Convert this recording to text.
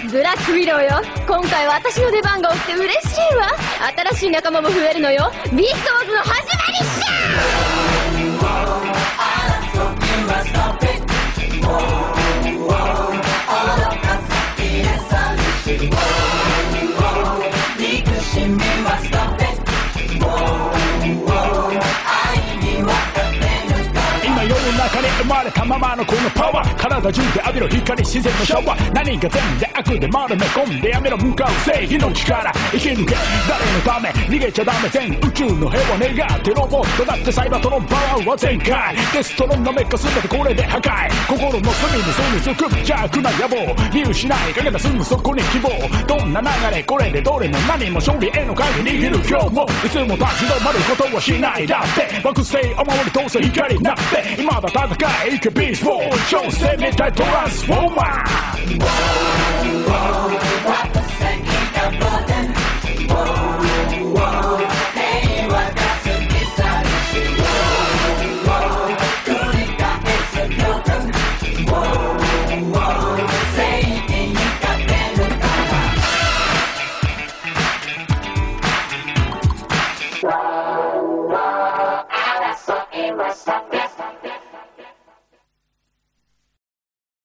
ブラックウィローよ。今回は私の出番が多くて嬉しいわ。新しい仲間も増えるのよ。ビーストウォーズの始まりっし今世の中に生まれたままのこのパワー、体中で浴びろ光自然のシャワー。何が善で悪で丸め込んでやめろ向かう正義の力。生き抜け誰のため逃げちゃダメ。全宇宙の平和願ってロボットだってサイバトロンパワーは全開。デストロンのメッカ全てこれで破壊。心の隅に住み着く邪悪な野望見失いかけたすぐそこに希望。どんな流れこれでどれも何も勝利への鍵握る今日もいつも立ち止まることはしない。だって惑星を守り通す光になって今だ戦い行けビースボール超生命体トランスフォーマー。 争いは避け